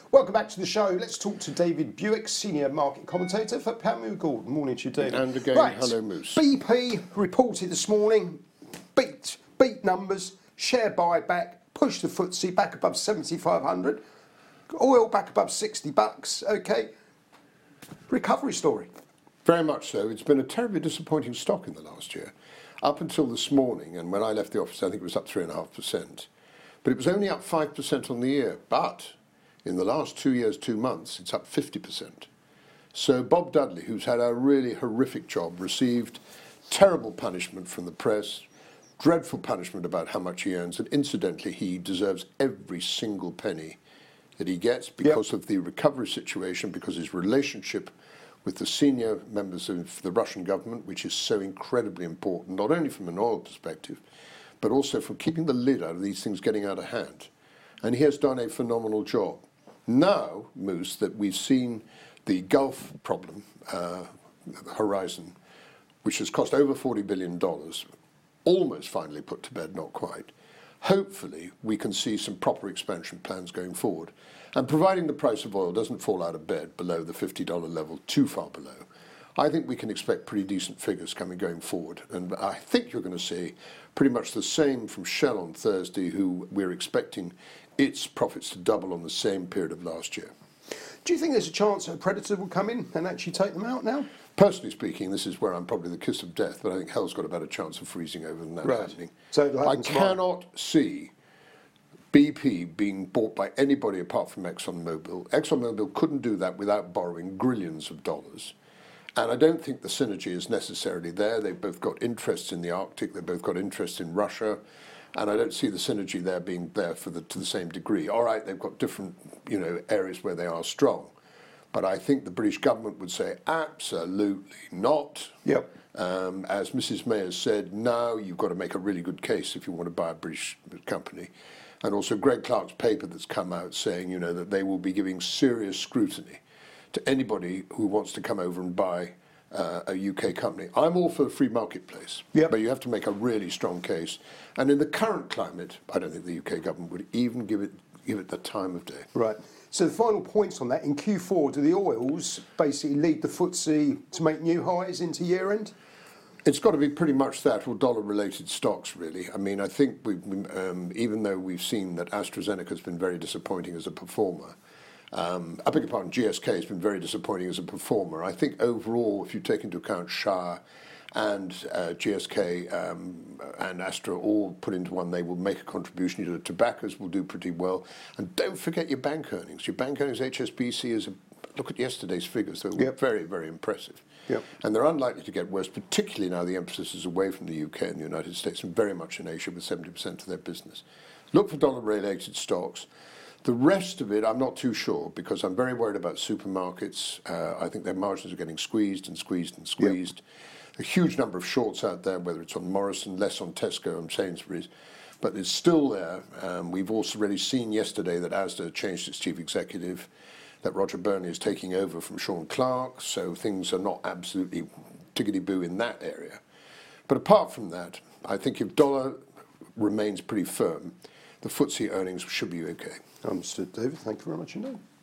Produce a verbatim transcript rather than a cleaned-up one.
Welcome back to the show. Let's talk to David Buick, Senior Market Commentator for Panmure Gordon. Morning to you, David. And again, right. hello, Moose. B P reported this morning, beat, beat numbers, share buyback, pushed the F T S E back above seventy-five hundred, oil back above sixty bucks. Okay, recovery story. Very much so. It's been a terribly disappointing stock in the last year. Up until this morning, and when I left the office, I think it was up three point five percent. But it was only up five percent on the year. But in the last two years, two months, it's up fifty percent. So Bob Dudley, who's had a really horrific job, received terrible punishment from the press, dreadful punishment about how much he earns, and incidentally, he deserves every single penny that he gets because yep. of the recovery situation, because his relationship with the senior members of the Russian government, which is so incredibly important, not only from an oil perspective, but also from keeping the lid out of these things getting out of hand. And he has done a phenomenal job. Now, Moose, that we've seen the Gulf problem, uh, the horizon, which has cost over forty billion dollars, almost finally put to bed, not quite, hopefully we can see some proper expansion plans going forward. And providing the price of oil doesn't fall out of bed below the fifty dollar level, too far below, I think we can expect pretty decent figures coming going forward. And I think you're going to see pretty much the same from Shell on Thursday, who we're expecting its profits to double on the same period of last year. Do you think there's a chance that a predator will come in and actually take them out now? Personally speaking, this is where I'm probably the kiss of death, but I think hell's got a better chance of freezing over than that right. happening. So I cannot see B P being bought by anybody apart from ExxonMobil. ExxonMobil couldn't do that without borrowing grillions of dollars. And I don't think the synergy is necessarily there. They've both got interests in the Arctic. They've both got interests in Russia. And I don't see the synergy there being there for the, to the same degree. All right, they've got different, you know, areas where they are strong. But I think the British government would say, absolutely not. Yep. Um, as Missus May has said, now you've got to make a really good case if you want to buy a British company. And also Greg Clark's paper that's come out saying, you know, that they will be giving serious scrutiny to anybody who wants to come over and buy uh, a U K company. I'm all for a free marketplace, yep. but you have to make a really strong case. And in the current climate, I don't think the U K government would even give it give it the time of day. Right. So the final points on that, in Q four, do the oils basically lead the F T S E to make new highs into year end? It's got to be pretty much that, or dollar-related stocks, really. I mean, I think we've, um, even though we've seen that AstraZeneca has been very disappointing as a performer, um, I beg your pardon, G S K has been very disappointing as a performer. I think overall, if you take into account Shire and uh, G S K um, and Astra all put into one, they will make a contribution. Your tobaccos will do pretty well. And don't forget your bank earnings. Your bank earnings, H S B C, is a, look at yesterday's figures. They were yep. very, very impressive. Yep. And they're unlikely to get worse, particularly now the emphasis is away from the U K and the United States and very much in Asia with seventy percent of their business. Look for dollar-related stocks. The rest of it, I'm not too sure because I'm very worried about supermarkets. Uh, I think their margins are getting squeezed and squeezed and squeezed. Yep. A huge number of shorts out there, whether it's on Morrison, less on Tesco and Sainsbury's, but it's still there. Um, we've also already seen yesterday that Asda changed its chief executive, that Roger Burnley is taking over from Sean Clarke, so things are not absolutely tickety-boo in that area. But apart from that, I think if dollar remains pretty firm, the F T S E earnings should be okay. Understood, David. Thank you very much indeed.